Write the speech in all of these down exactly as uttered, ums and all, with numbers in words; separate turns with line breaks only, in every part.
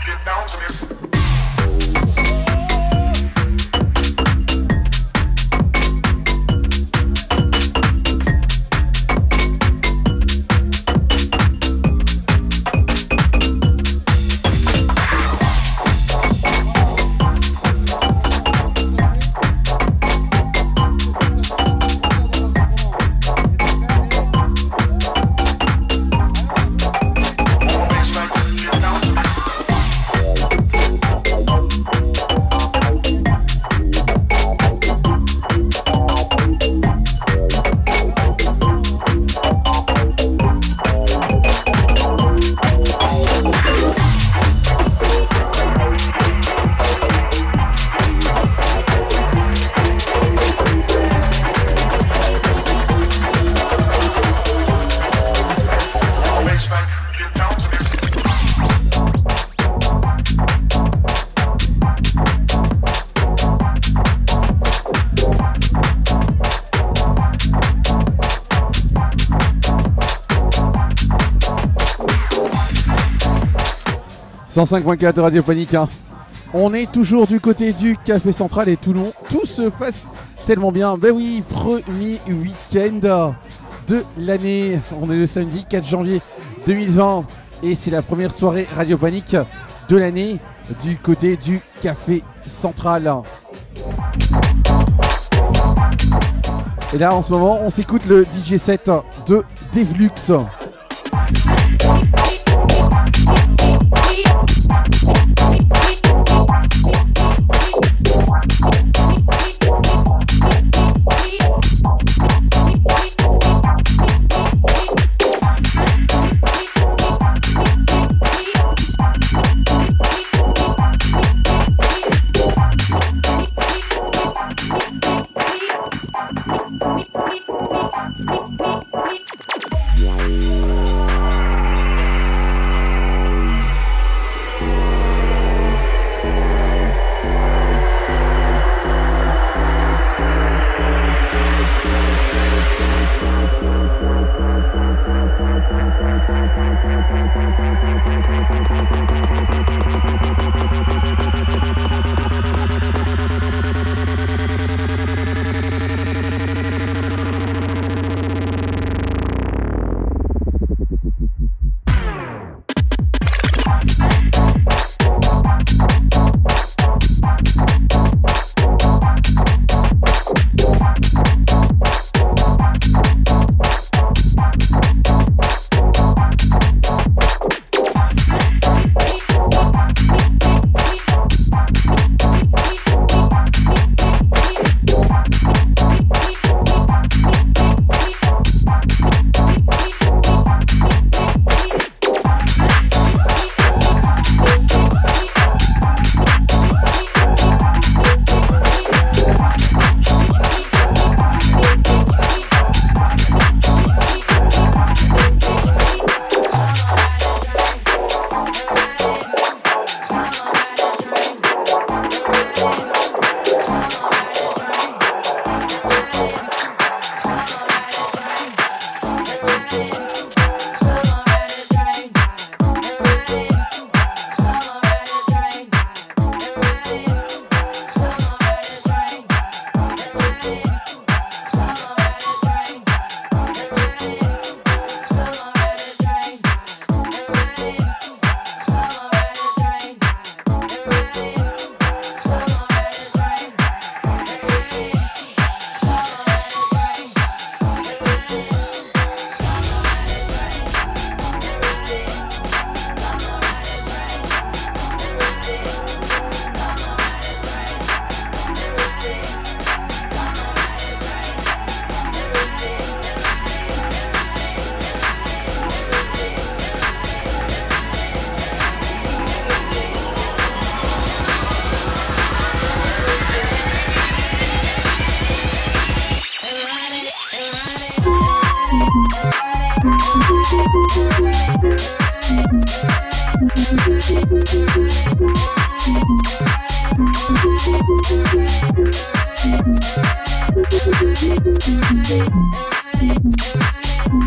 cent cinq point quatre Radio Panique. Hein. On est toujours du côté du Café Central et Toulon. Tout se passe tellement bien. Ben oui, premier week-end de l'année. On est le samedi quatre janvier deux mille vingt et c'est la première soirée Radio Panique de l'année du côté du Café Central. Et là, en ce moment, on s'écoute le D J set de Devlux.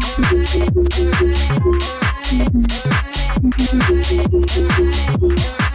We'll be right back.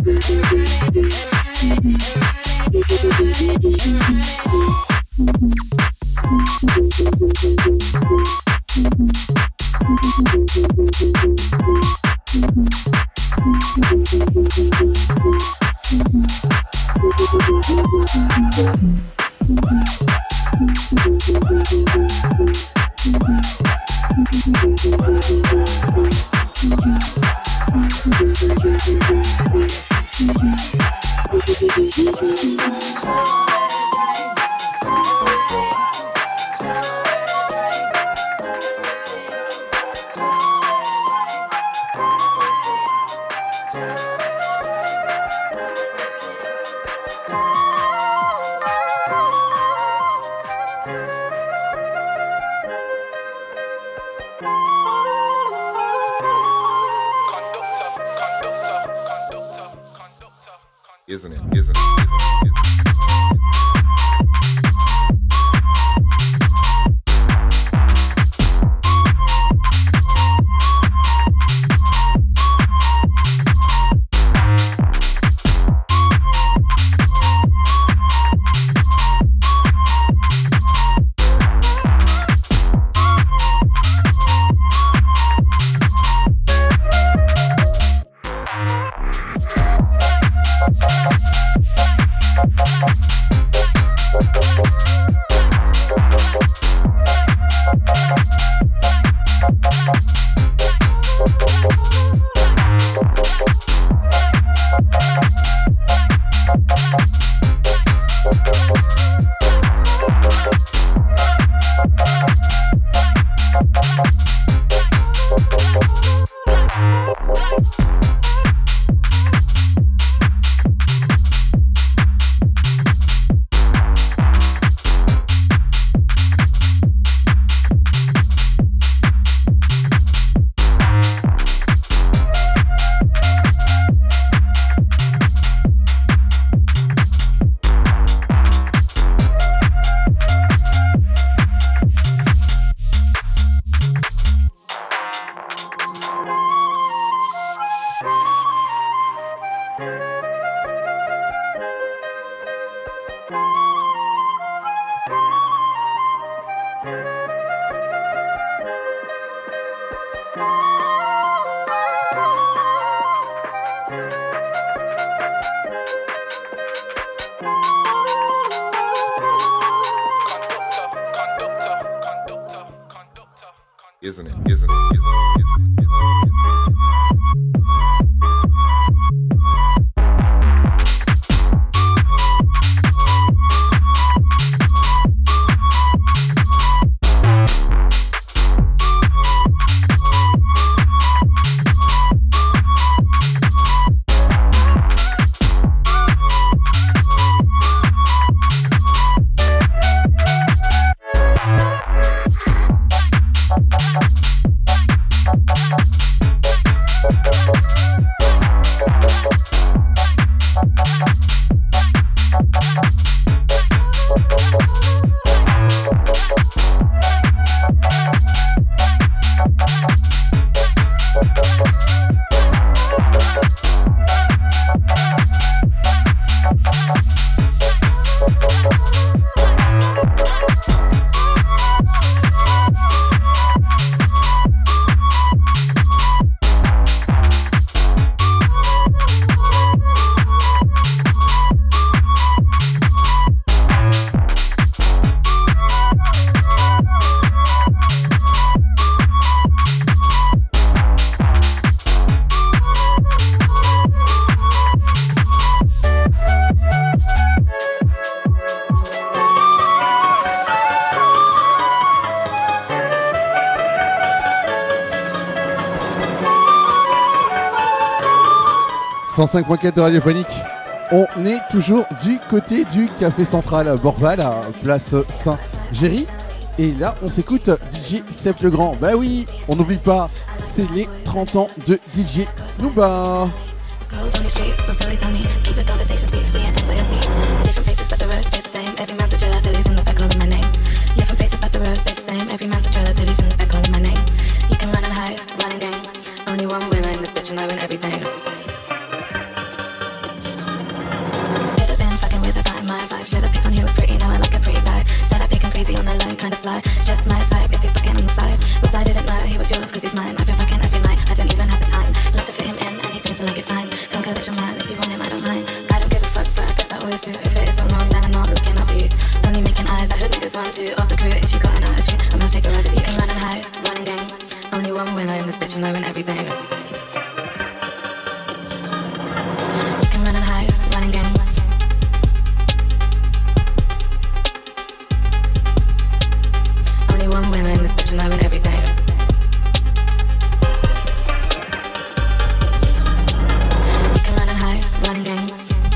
Isn't it? Isn't it? Isn't it? Isn't it? Isn't it? Isn't it? Isn't it?
cent cinq point quatre de Radiophonique. On est toujours du côté du Café Central Borval, à place Saint-Géry. Et là, on s'écoute D J Sep le Grand. Bah oui, on n'oublie pas, c'est les trente ans de D J Snooba.
kinda low, kinda sly. Just my type if he's fucking on the side. Whoops, I didn't know he was yours cause he's mine. I've been fucking every night, I don't even have the time. Love to fit him in and he seems to like it fine. Come collect your man, if you want him I don't mind. I don't give a fuck but I guess I always do. If it isn't wrong then I'm not looking out for you. Only making eyes, I heard niggas one, two. Off the crew, if you got an attitude I'm gonna take a ride with you. You can run and hide, run and gang. Only one winner in this bitch and I win everything. You can run and hide, run and gang. Only one winner in this bitch and I win everything. You can run and hide, run and gang.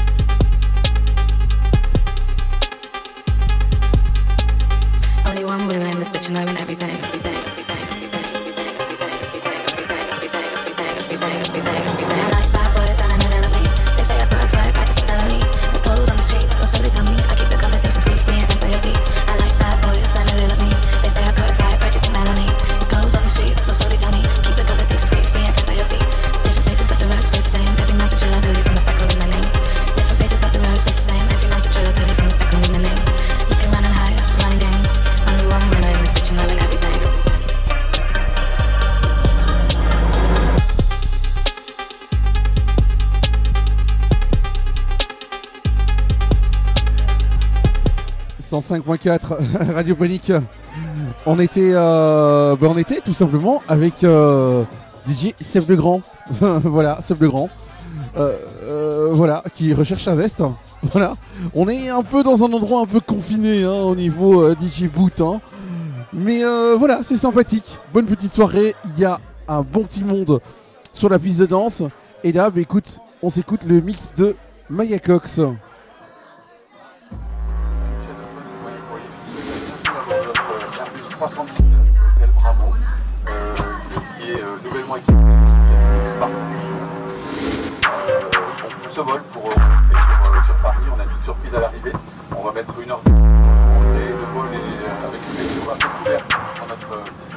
Only one winner in this bitch and I win everything, everything, everything, everything, everything, everything, everything, everything, everything, everything, everything, everything. I like bad boys and I know they love me. They say I put a type, I just think they love me. It's cold on the streets, or so they tell me. I keep the conversations brief, me and friends by your feet. I like bad boys, I know they love me. They say I put a type, I just think they love me. It's cold on the streets, or so they tell me. Keep the conversations brief, me and friends by your feet. Different faces, but the road stays the same. Every man's a driller till he's in the back calling my name. Different faces, but the road stays the same. Every man's a driller till he's in the back calling my name. You can run and hide, run and gang. Only one winner in this bitch and I win everything.
cent cinq point quatre Radio Panique. On était, euh, ben on était tout simplement avec euh, D J Seb Legrand. Voilà, Seb Legrand. Euh, euh, voilà, qui recherche sa veste. Voilà. On est un peu dans un endroit un peu confiné hein, au niveau euh, D J Boot. Hein. Mais euh, voilà, c'est sympathique. Bonne petite soirée. Il y a un bon petit monde sur la piste de danse. Et là, bah, écoute, on s'écoute le mix de Maya Cox.
trois cent dix-neuf, Hôtel Bravo, euh, qui est euh, nouvellement équipé, qui est partout. Euh, on se vole pour euh, sur, euh, sur Paris, on a une petite surprise à l'arrivée. On va mettre une heure de entrée de vol et euh, avec une météo un peu couverte dans notre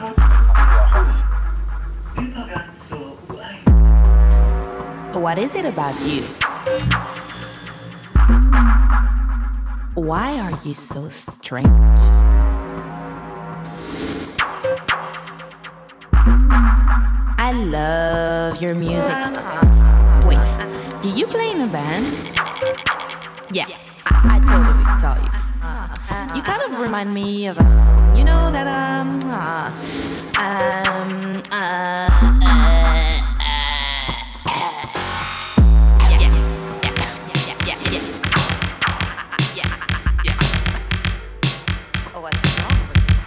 euh,
What is it about you? Why are you so strange? I love your music. Wait, do you play in a band? Yeah, I, I totally saw you. You kind of remind me of, um, you know that, um, uh, um, uh, uh, uh, yeah, yeah, yeah, yeah, yeah, yeah, yeah, yeah. Oh, what's wrong with you?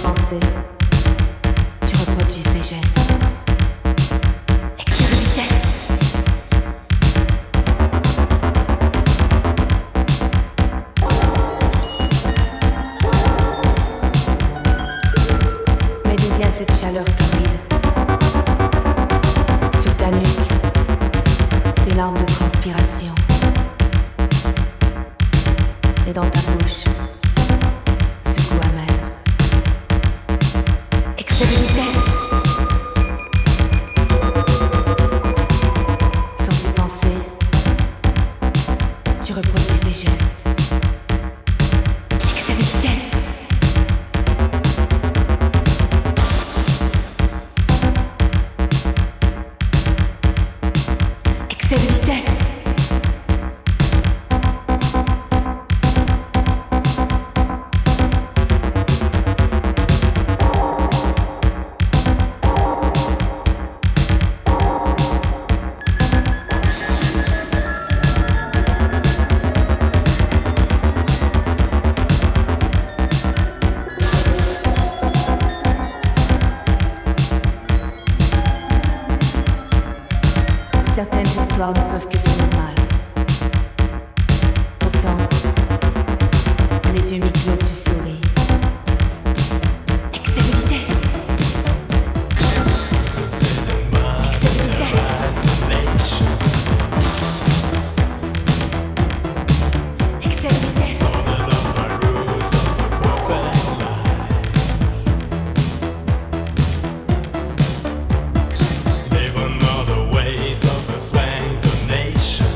pensées, tu reproduis ces gestes. Excès de vitesse. Mais d'où vient cette chaleur torride? Sur ta nuque, des larmes de transpiration. Et dans ta bouche, ce goût amer. Excès de vitesse. Sans y penser, tu reproduis ces gestes. Excès de vitesse. Excès de vitesse. Certaines histoires ne peuvent que finir mal. Pourtant, les yeux mi-clos, tu souris. Excès de vitesse. Excès de vitesse. Excès de vitesse.
Even though the ways of a swank the nation.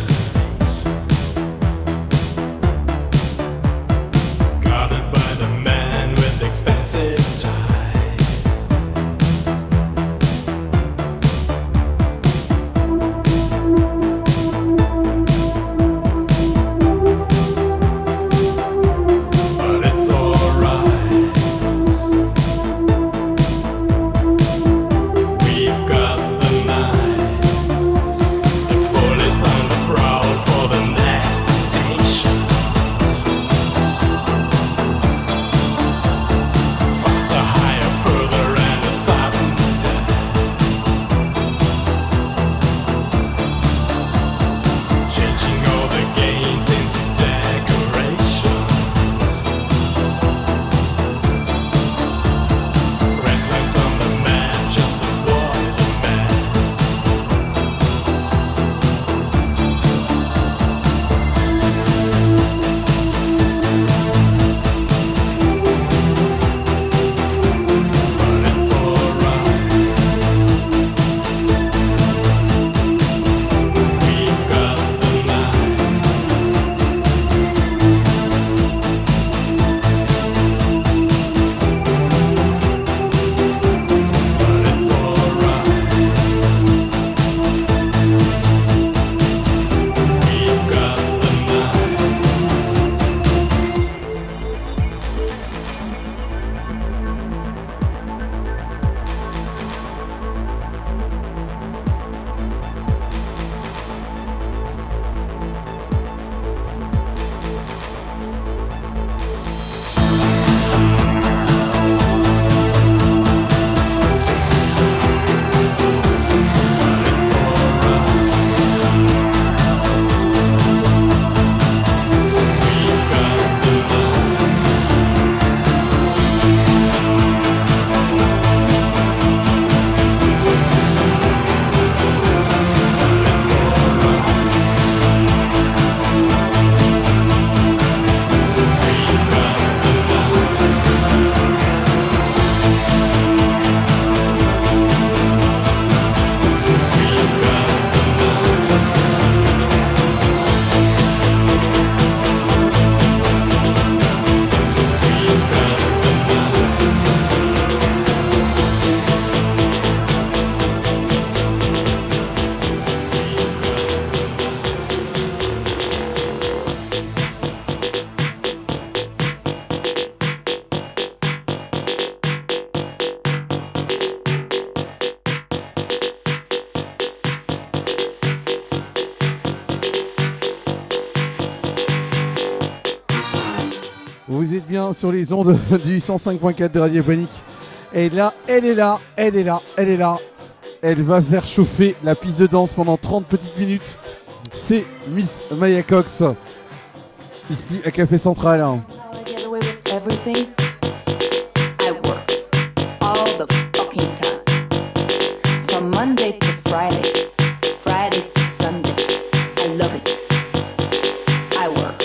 sur les ondes du cent cinq point quatre de Radiophonique. Et là, elle est là, elle est là, elle est là. Elle va faire chauffer la piste de danse pendant trente petites minutes. C'est Miss Maya Cox, ici à Café Central.
How I get away with everything? I work all the fucking time. From Monday to Friday, Friday to Sunday. I love it. I work.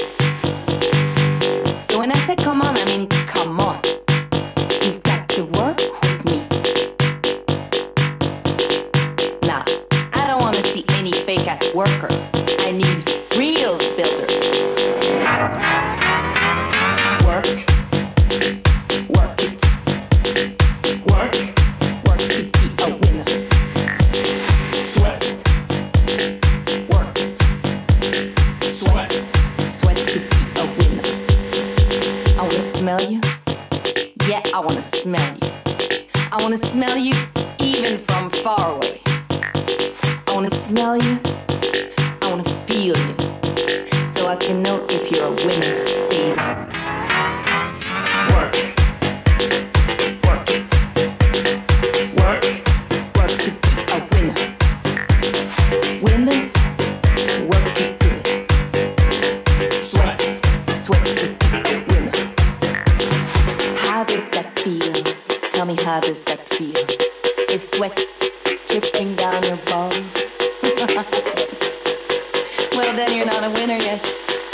So when I say come on, I mean come on. You've got to work with me. Nah, I don't want to see any fake ass workers. I need real builders. Work, work it. Work, work to be a winner. Sweat, work it. Sweat, sweat to be a winner. I wanna smell you. Yeah, I wanna smell you. I wanna smell you even from far away. I wanna smell you. I wanna feel you. So I can know if you're a winner, baby. Work, work it. Work, work to be a winner. Winners, work it good. Sweat, sweat to be a winner. How does that feel? Tell me, how does that feel? Is sweat dripping down your balls? Well, then you're not a winner yet.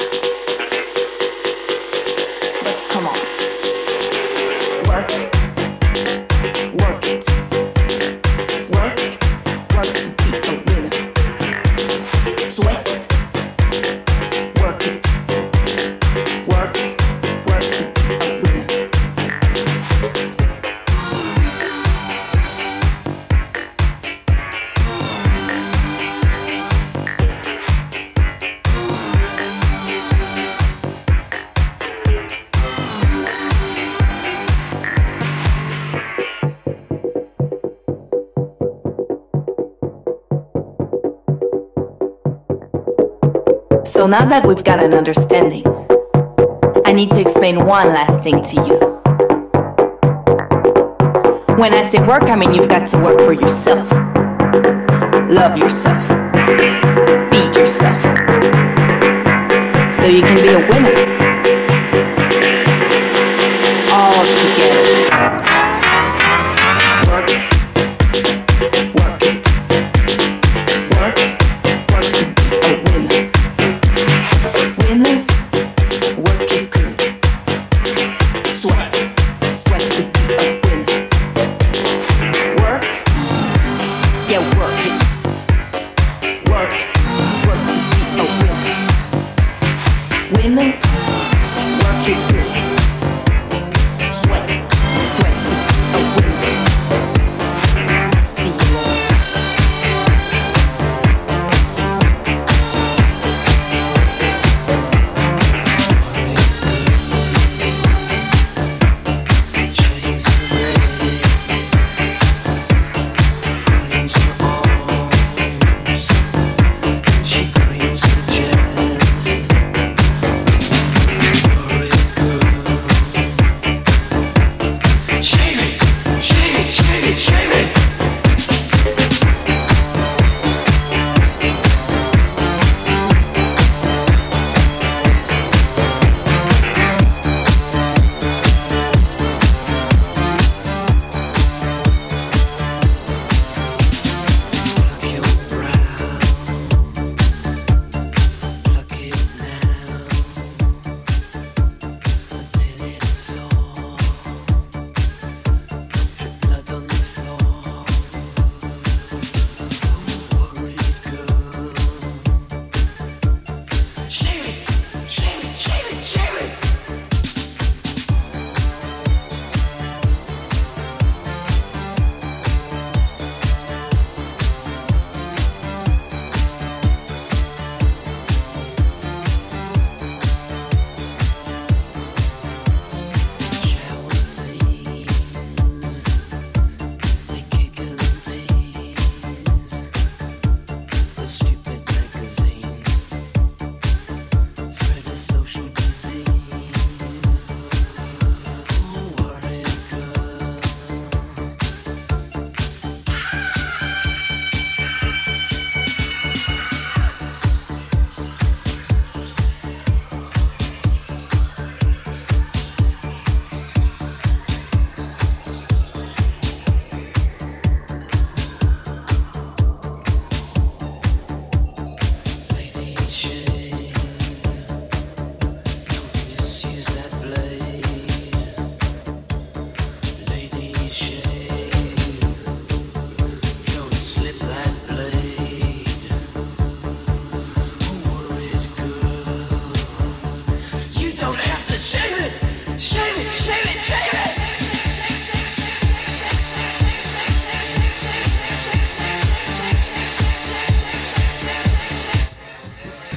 But come on. Work, work it. Work, work to be a winner. Sweat, work it. Work, work to be a winner. So now that we've got an understanding, I need to explain one last thing to you. When I say work, I mean you've got to work for yourself. Love yourself. Feed yourself. So you can be a winner. All together. Work. Work it. Work. Work to be a winner. Winners, work it good. Sweat, sweat to be a winner. Work, yeah, work it. Work, work to be a winner. Winners,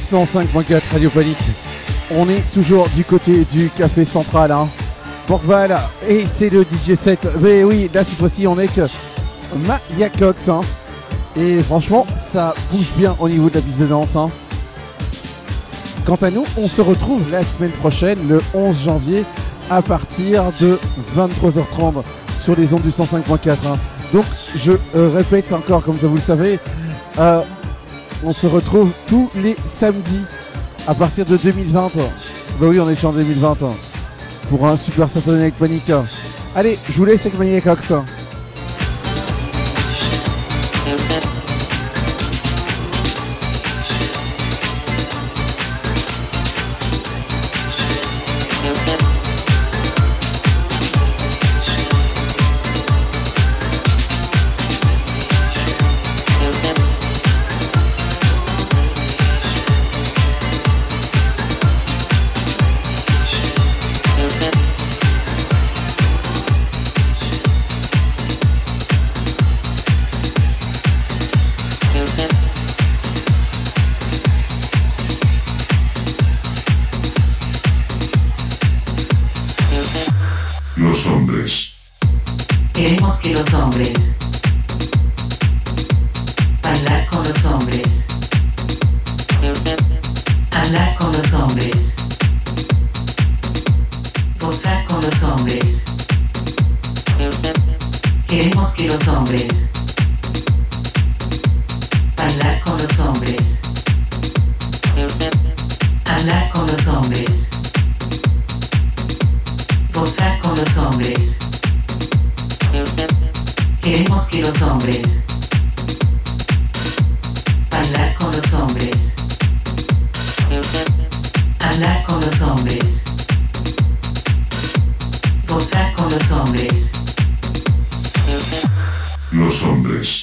cent cinq point quatre Radio Panique. On est toujours du côté du Café Central, hein. Porval, et c'est le D J set. Mais oui, là cette fois-ci on est que Maya Cox, hein. Et franchement, ça bouge bien au niveau de la piste de danse, hein. Quant à nous, on se retrouve la semaine prochaine, le onze janvier, à partir de vingt-trois heures trente sur les ondes du cent cinq point quatre, hein. Donc, je euh, répète encore, comme ça vous le savez, euh, on se retrouve tous les samedis à partir de deux mille vingt. Bah oui, on est en deux mille vingt, hein, pour un super Saturday Night Panic. Allez, je vous laisse avec Maya Cox.
Los hombres.
Queremos que los hombres. Bailar con los hombres. Hablar con los hombres. Gozar con los hombres. Queremos que los hombres. Bailar con los hombres. Hablar con los hombres. Gozar con los hombres. Queremos que los hombres. Bailar con los hombres. Hablar con los hombres. Gozar con los hombres.
Los hombres.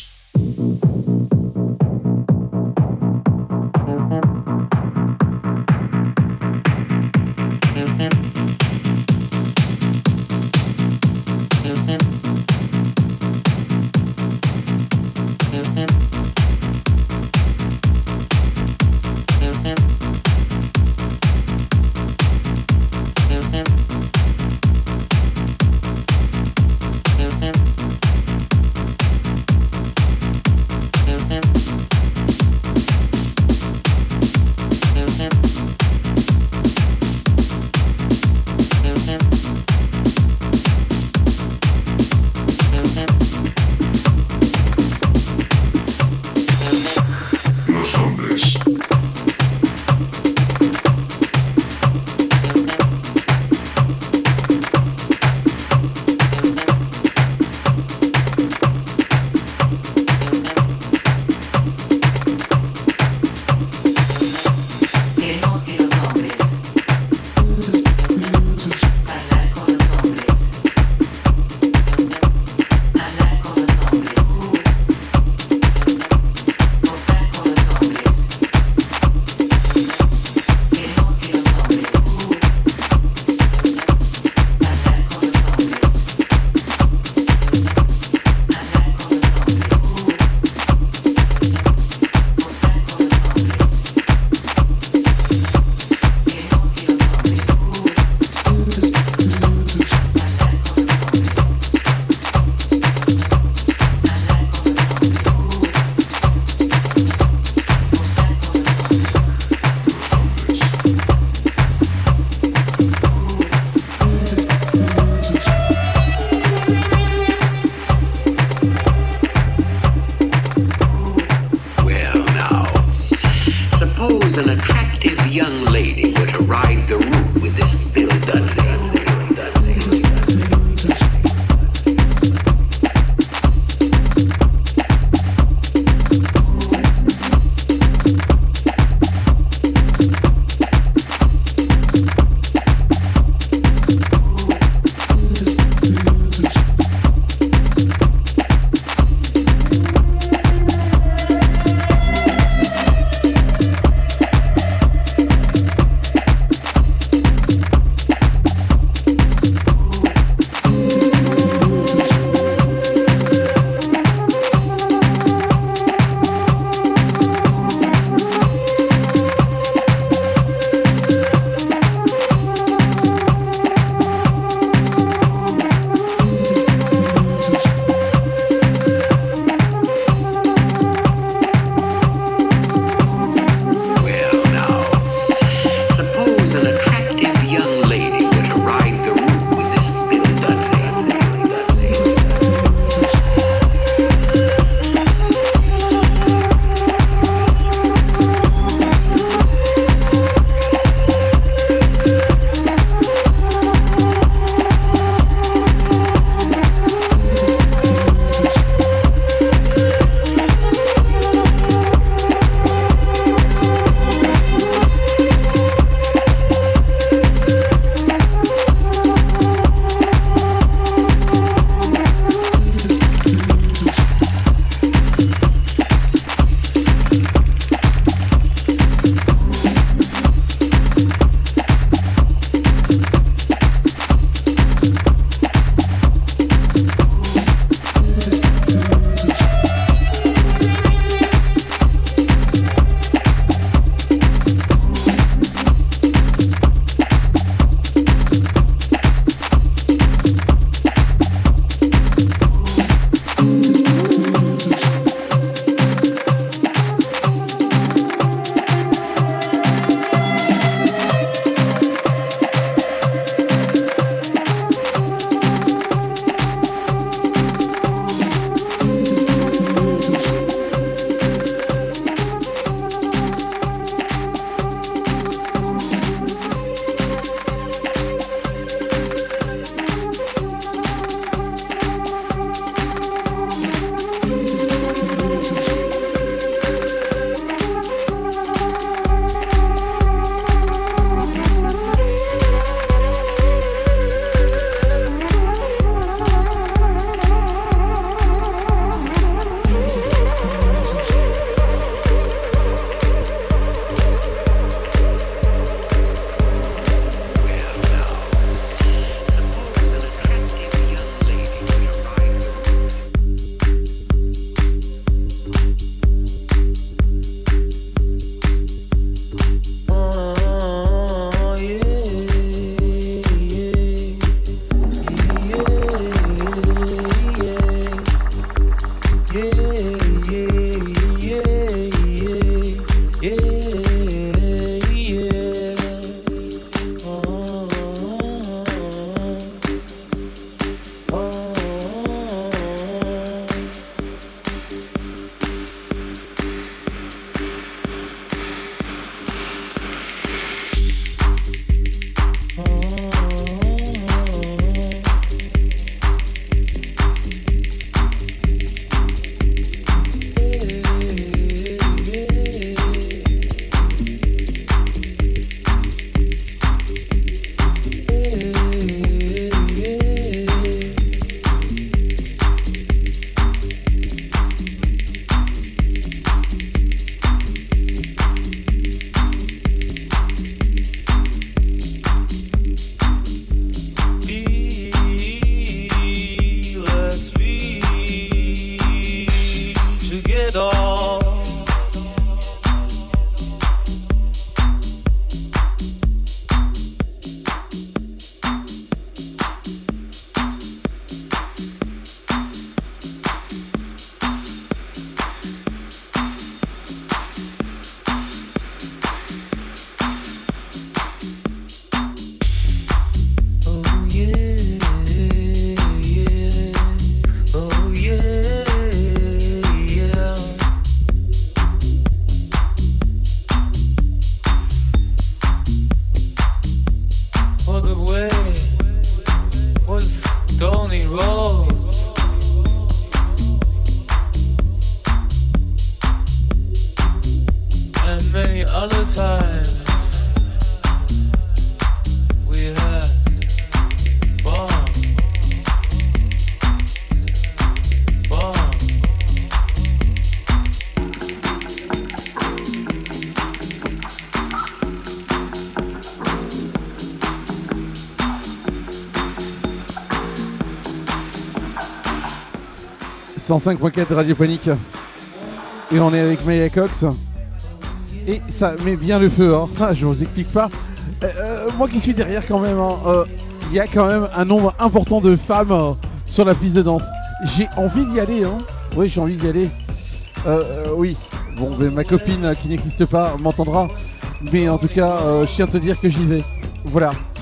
cent cinq point quatre radiophonique. Et on est avec Maya Cox. Et ça met bien le feu, hein. Ah, je vous explique pas. Euh, euh, moi qui suis derrière quand même, il hein, euh, y a quand même un nombre important de femmes euh, sur la piste de danse. J'ai envie d'y aller, hein. Oui, j'ai envie d'y aller. Euh, euh, oui. Bon, mais ma copine euh, qui n'existe pas m'entendra. Mais en tout cas, euh, je tiens à te dire que j'y vais. Voilà.